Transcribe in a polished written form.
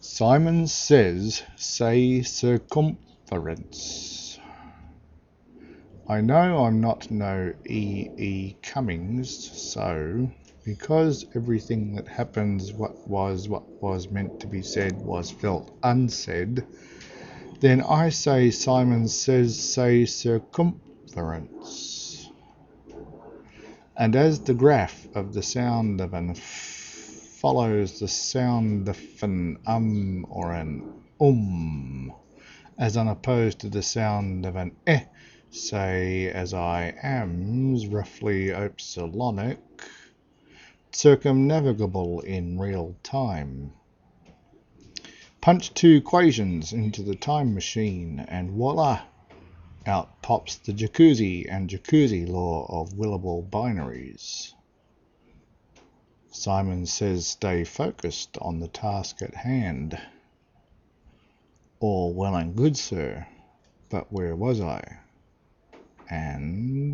Simon says, say circumference. I know I'm not no E. Cummings, so because everything that happens what was meant to be said was felt unsaid, then I say Simon says say circumference. And as the graph of the sound of an follows the sound of an or an as unopposed to the sound of an say as I am's roughly epsilonic, circumnavigable in real time. Punch two equations into the time machine and voila, out pops the jacuzzi and jacuzzi law of willable binaries. Simon says stay focused on the task at hand. All well and good, sir, but where was I? And